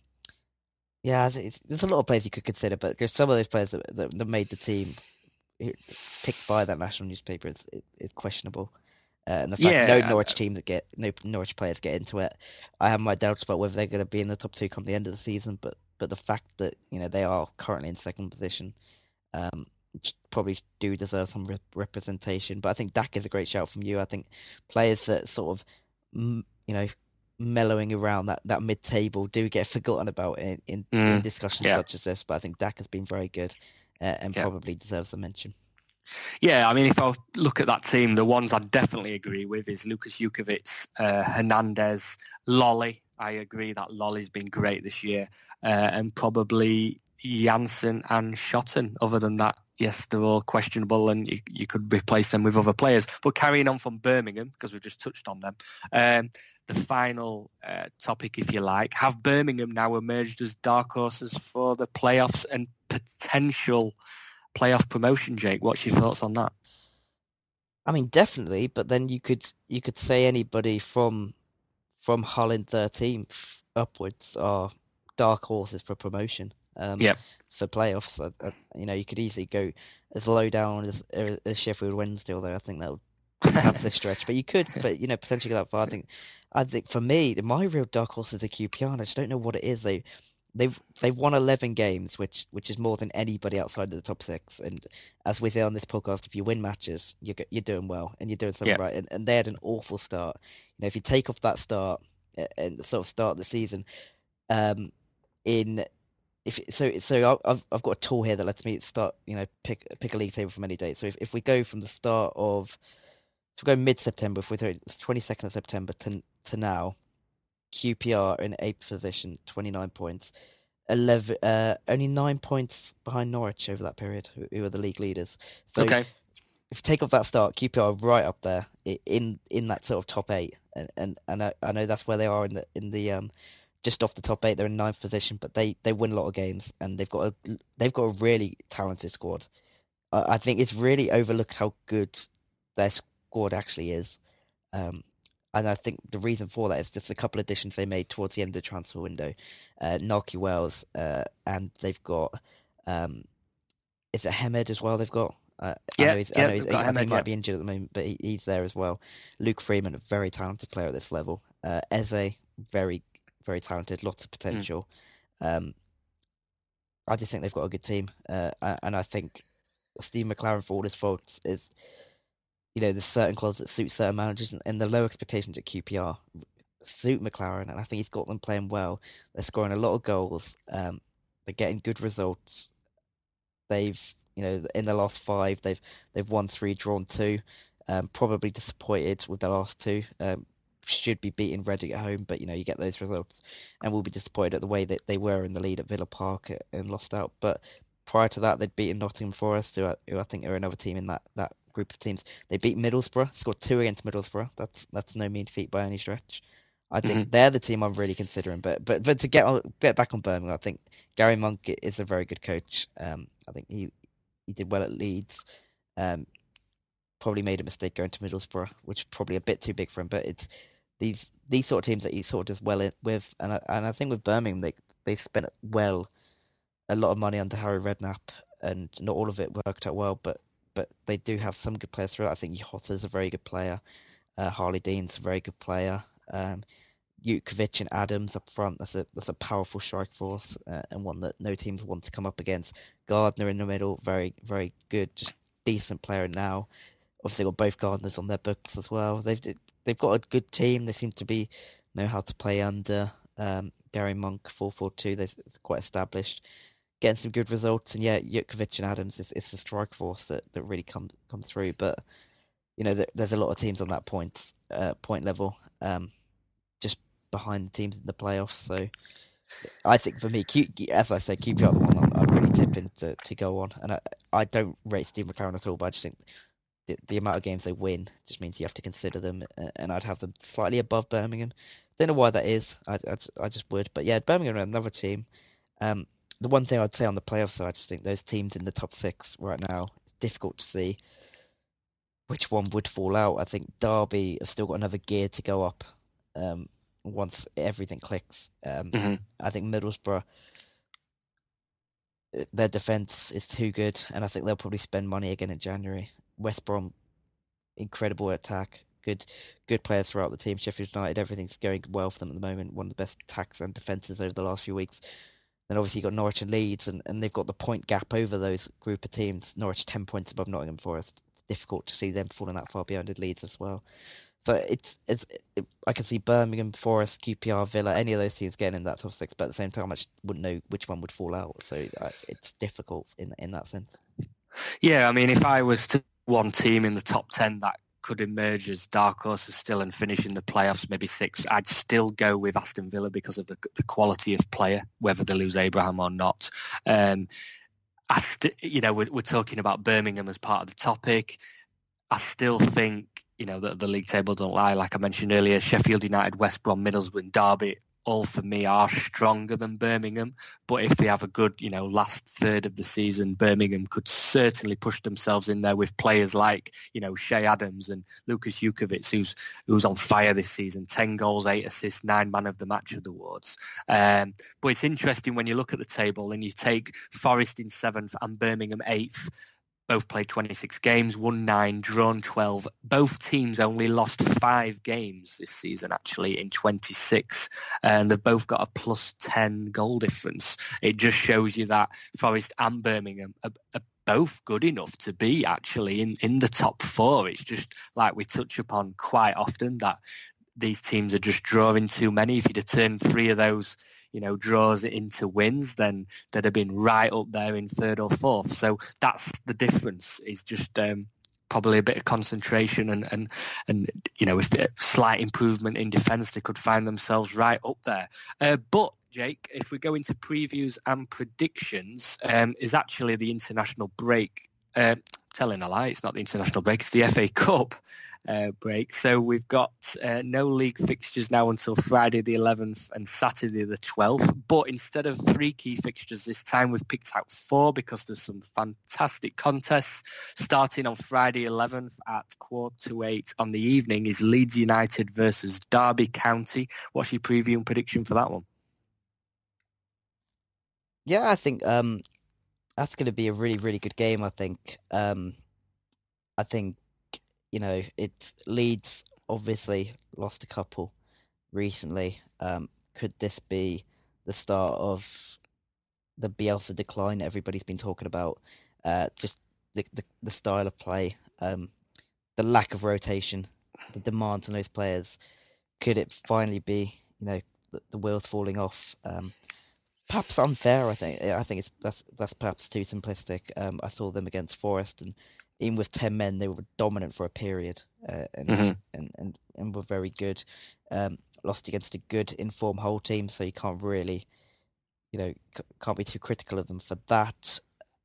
Speaker 4: a lot of players you could consider, but there's some of those players that made the team picked by that national newspaper is questionable. And the fact no Norwich players get into it, I have my doubts about whether they're going to be in the top two come the end of the season. But the fact that they are currently in second position, probably do deserve some representation. But I think Dack is a great shout from you. I think players that sort of mellowing around that mid-table do get forgotten about in discussions such as this. But I think Dack has been very good and probably deserves a mention.
Speaker 3: Yeah, I mean, if I look at that team, the ones I definitely agree with is Lukas Jukovic, Hernandez, Lolly. I agree that Lolly's been great this year, and probably Janssen and Schotten. Other than that, yes, they're all questionable, and you could replace them with other players. But carrying on from Birmingham, because we've just touched on them, the final topic, if you like, have Birmingham now emerged as dark horses for the playoffs and potential playoff promotion? Jake, what's your thoughts on that?
Speaker 4: I mean, definitely, but then you could say anybody from Hull in 13th upwards are dark horses for promotion. For playoffs, you could easily go as low down as Sheffield Wednesday, although I think that would have the stretch. But you could, potentially go that far. I think for me, my real dark horse is a QPR. I just don't know what it is. They've won 11 games, which is more than anybody outside of the top six. And as we say on this podcast, if you win matches, you're doing well and you're doing something right. And they had an awful start. If you take off that start and sort of start the season, I've got a tool here that lets me start, pick a league table from any date. So if we go from the start of, if we go mid-September, if we throw 22nd of September to now, QPR in 8th position, 29 points. 11, only 9 points behind Norwich over that period, who are the league leaders. So
Speaker 3: Okay.
Speaker 4: if you take off that start, QPR are right up there in that sort of top 8, and I know that's where they are in the just off the top 8. They're in 9th position, but they win a lot of games, and they've got a really talented squad. I think it's really overlooked how good their squad actually is. And I think the reason for that is just a couple of additions they made towards the end of the transfer window. Narky Wells, and they've got, is it Hemed as well they've got? I think he might be injured at the moment, but he's there as well. Luke Freeman, a very talented player at this level. Eze, very, very talented, lots of potential. I just think they've got a good team. And I think Steve McLaren, for all his faults, is... there's certain clubs that suit certain managers, and the low expectations at QPR suit McLaren, and I think he's got them playing well. They're scoring a lot of goals. They're getting good results. They've, in the last 5, they've won 3, drawn 2. Probably disappointed with the last 2. Should be beating Reading at home, but you get those results, and will be disappointed at the way that they were in the lead at Villa Park and lost out. But prior to that, they'd beaten Nottingham Forest, who I think are another team in that group of teams. They beat Middlesbrough, scored 2 against Middlesbrough. That's no mean feat by any stretch. I think they're the team I'm really considering. But to get back on Birmingham, I think Gary Monk is a very good coach. I think he did well at Leeds. Probably made a mistake going to Middlesbrough, which is probably a bit too big for him. But it's these sort of teams that he sort of does well with. And I think with Birmingham, they spent a lot of money under Harry Redknapp, and not all of it worked out well, but they do have some good players throughout. I think Jota's a very good player. Harley Dean's a very good player. Jutkovic and Adams up front, that's a powerful strike force, and one that no teams want to come up against. Gardner in the middle, very, very good, just decent player now. Obviously got both Gardners on their books as well. They've got a good team. They seem to know how to play under Gary Monk, 4-4-2. They're quite established. Getting some good results, and Jutkovic and Adams is the strike force that really come through. But there's a lot of teams on that point level, just behind the teams in the playoffs. So I think for me, as I said, QPR are the one I'm really tipping to go on. And I don't rate Steve McLaren at all, but I just think the amount of games they win just means you have to consider them, and I'd have them slightly above Birmingham. Don't know why that is. I just would. But yeah, Birmingham are another team. The one thing I'd say on the playoffs, so I just think those teams in the top 6 right now, it's difficult to see which one would fall out. I think Derby have still got another gear to go up once everything clicks. I think Middlesbrough, their defence is too good, and I think they'll probably spend money again in January. West Brom, incredible attack, good players throughout the team. Sheffield United, everything's going well for them at the moment. One of the best attacks and defences over the last few weeks. Then obviously you've got Norwich and Leeds, and they've got the point gap over those group of teams. Norwich 10 points above Nottingham Forest. It's difficult to see them falling that far behind Leeds as well. So I can see Birmingham, Forest, QPR, Villa, any of those teams getting in that top 6, but at the same time I just wouldn't know which one would fall out. So it's difficult in that sense.
Speaker 3: Yeah, I mean, if I was to one team in the top 10 that could emerge as dark horses still and finish in the playoffs, maybe 6, I'd still go with Aston Villa because of the quality of player, whether they lose Abraham or not. We're talking about Birmingham as part of the topic. I still think, that the league table don't lie. Like I mentioned earlier, Sheffield United, West Brom, Middlesbrough and Derby, all for me are stronger than Birmingham. But if they have a good, last third of the season, Birmingham could certainly push themselves in there with players like, Shea Adams and Lukas Jutkovic, who's on fire this season. 10 goals, 8 assists, 9 Man of the Match awards. But it's interesting when you look at the table and you take Forest in 7th and Birmingham 8th. Both played 26 games, won 9, drawn 12. Both teams only lost 5 games this season, actually, in 26. And they've both got a plus 10 goal difference. It just shows you that Forest and Birmingham are both good enough to be actually in the top 4. It's just like we touch upon quite often that these teams are just drawing too many. If you'd have turned 3 of those draws into wins, then they'd have been right up there in 3rd or 4th. So that's the difference, is just probably a bit of concentration and with a slight improvement in defence, they could find themselves right up there. But Jake, if we go into previews and predictions, is actually the international break. Telling a lie, it's not the international break, it's the FA Cup break. So we've got no league fixtures now until Friday the 11th and Saturday the 12th. But instead of 3 key fixtures this time, we've picked out 4 because there's some fantastic contests. Starting on Friday 11th at 7:45 on the evening is Leeds United versus Derby County. What's your preview and prediction for that one?
Speaker 4: Yeah, I think that's going to be a really, really good game, I think. I think, it's Leeds obviously lost a couple recently. Could this be the start of the Bielsa decline that everybody's been talking about? Just the style of play, the lack of rotation, the demands on those players. Could it finally be, the wheels falling off? Perhaps unfair, I think. I think that's perhaps too simplistic. I saw them against Forest, and even with 10 men, they were dominant for a period, and were very good. Lost against a good informed Hull team, so you can't really, can't be too critical of them for that.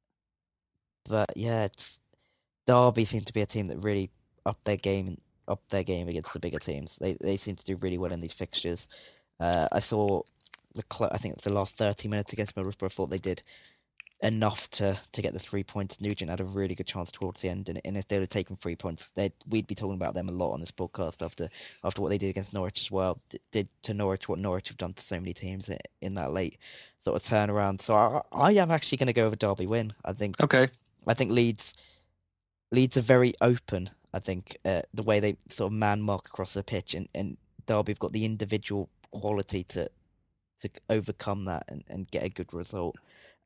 Speaker 4: But yeah, Derby seem to be a team that really upped their game against the bigger teams. They seem to do really well in these fixtures. I saw. I think it's the last 30 minutes against Middlesbrough. I thought they did enough to get the 3 points. Nugent had a really good chance towards the end, and if they would have taken 3 points, we'd be talking about them a lot on this podcast after what they did against Norwich as well. Did to Norwich what Norwich have done to so many teams in that late sort of turnaround. So I am actually going to go with a Derby win. I think. Okay. I think Leeds are very open. I think the way they sort of man mark across the pitch, and Derby have got the individual quality to overcome that and get a good result.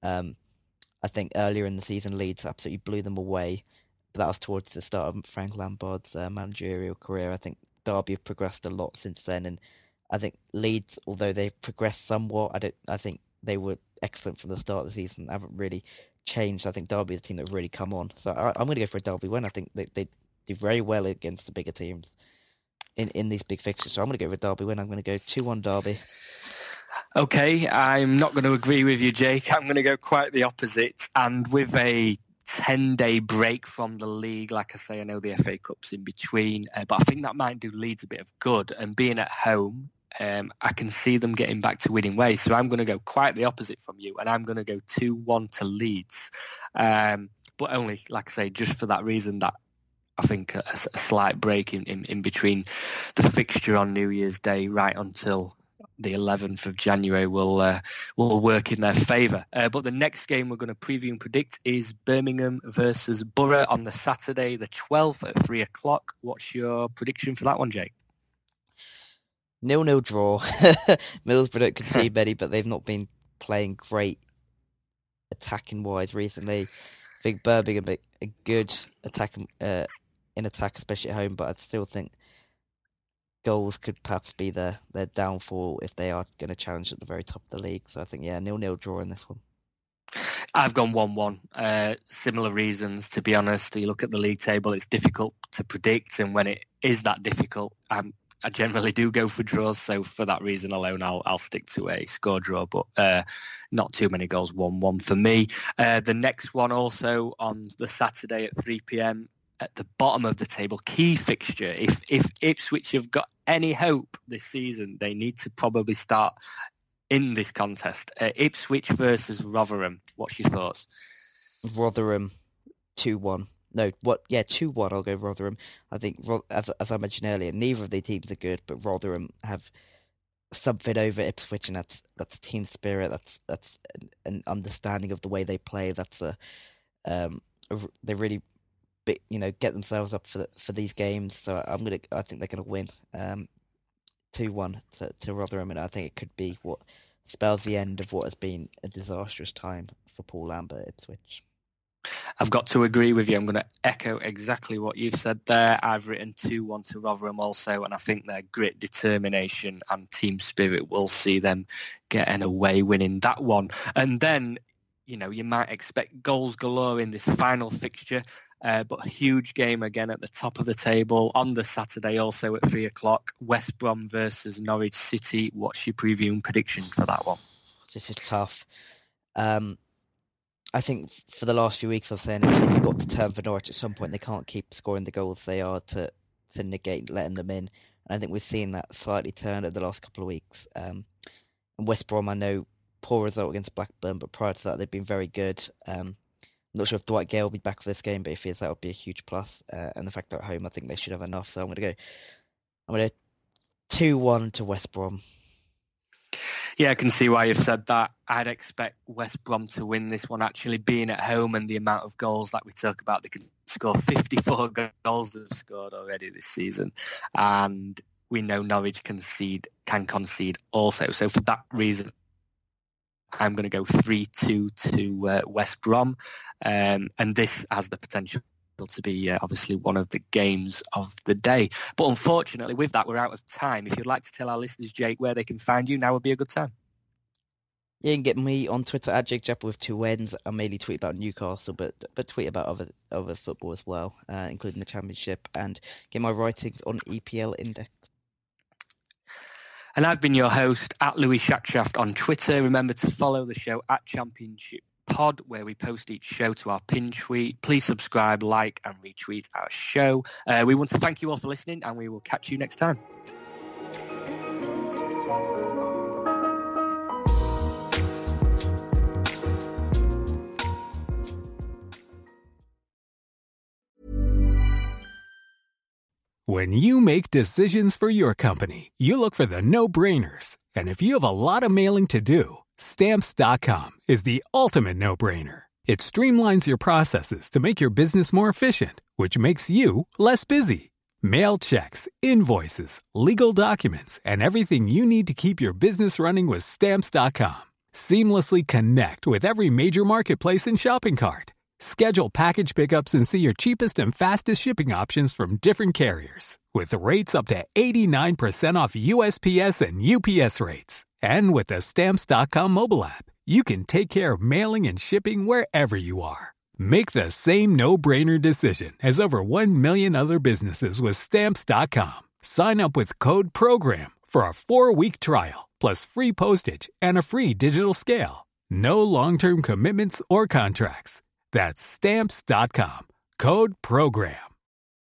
Speaker 4: I think earlier in the season, Leeds absolutely blew them away. But that was towards the start of Frank Lampard's managerial career. I think Derby have progressed a lot since then, and I think Leeds, although they've progressed somewhat, I think they were excellent from the start of the season. Haven't really changed. I think Derby are the team that have really come on. So I'm going to go for a Derby win. I think they do very well against the bigger teams in these big fixtures. So I'm going to go with a Derby win. I'm going to go 2-1 Derby.
Speaker 3: Okay, I'm not going to agree with you, Jake. I'm going to go quite the opposite. And with a 10-day break from the league, like I say, I know the FA Cup's in between, but I think that might do Leeds a bit of good. And being at home, I can see them getting back to winning ways. So I'm going to go quite the opposite from you, and I'm going to go 2-1 to Leeds. But only, like I say, just for that reason that I think a slight break in between the fixture on New Year's Day right until the 11th of January will work in their favour. But the next game we're going to preview and predict is Birmingham versus Borough on the Saturday, the 12th at 3 o'clock. What's your prediction for that one, Jake?
Speaker 4: 0-0 draw. Middlesbrough don't concede many, but they've not been playing great attacking-wise recently. I think Birmingham a good attack in attack, especially at home, but I'd still think goals could perhaps be their downfall if they are going to challenge at the very top of the league. So I think, 0-0 draw in this one.
Speaker 3: I've gone 1-1. Similar reasons, to be honest. You look at the league table, it's difficult to predict, and when it is that difficult, I generally do go for draws. So for that reason alone, I'll stick to a score draw, but not too many goals. 1-1 for me. The next one also on the Saturday at 3 p.m. at the bottom of the table, key fixture. If Ipswich have got any hope this season, they need to probably start in this contest. Ipswich versus Rotherham. What's your thoughts?
Speaker 4: Rotherham 2-1. No, what? Yeah, 2-1. I'll go Rotherham. I think, as I mentioned earlier, neither of the teams are good, but Rotherham have something over Ipswich, and that's team spirit. That's an understanding of the way they play. That's they really, get themselves up for these games. So I think they're gonna win 2-1 to Rotherham, and I think it could be what spells the end of what has been a disastrous time for Paul Lambert at Ipswich.
Speaker 3: I've got to agree with you. I'm going to echo exactly what you've said there. I've written 2-1 to Rotherham also, and I think their grit, determination and team spirit will see them get an away win in that one. And then you might expect goals galore in this final fixture, but a huge game again at the top of the table on the Saturday, also at 3:00. West Brom versus Norwich City. What's your preview and prediction for that one?
Speaker 4: This is tough. I think for the last few weeks I've said it's got to turn for Norwich at some point. They can't keep scoring the goals they are to negate letting them in. And I think we've seen that slightly turn over the last couple of weeks. And West Brom, I know, poor result against Blackburn, but prior to that they've been very good. I'm not sure if Dwight Gale will be back for this game, but if he is, that would be a huge plus. And the fact they're at home, I think they should have enough. So I'm going to 2-1 to West Brom.
Speaker 3: Yeah, I can see why you've said that. I'd expect West Brom to win this one, actually, being at home and the amount of goals like we talk about. They can score 54 goals they've scored already this season. And we know Norwich can concede also. So for that reason, I'm going to go 3-2 to West Brom. And this has the potential to be obviously one of the games of the day. But unfortunately, with that, we're out of time. If you'd like to tell our listeners, Jake, where they can find you, now would be a good time.
Speaker 4: Yeah, you can get me on Twitter at Jake Japper with 2 N's. I mainly tweet about Newcastle, but tweet about other football as well, including the Championship, and get my writings on EPL Index.
Speaker 3: And I've been your host at Louis Shackshaft on Twitter. Remember to follow the show at Championship Pod, where we post each show to our pin tweet. Please subscribe, like, and retweet our show. We want to thank you all for listening, and we will catch you next time.
Speaker 7: When you make decisions for your company, you look for the no-brainers. And if you have a lot of mailing to do, Stamps.com is the ultimate no-brainer. It streamlines your processes to make your business more efficient, which makes you less busy. Mail checks, invoices, legal documents, and everything you need to keep your business running with Stamps.com. Seamlessly connect with every major marketplace and shopping cart. Schedule package pickups and see your cheapest and fastest shipping options from different carriers, with rates up to 89% off USPS and UPS rates. And with the Stamps.com mobile app, you can take care of mailing and shipping wherever you are. Make the same no-brainer decision as over 1 million other businesses with Stamps.com. Sign up with code PROGRAM for a 4-week trial, plus free postage and a free digital scale. No long-term commitments or contracts. That's Stamps.com. Code PROGRAM.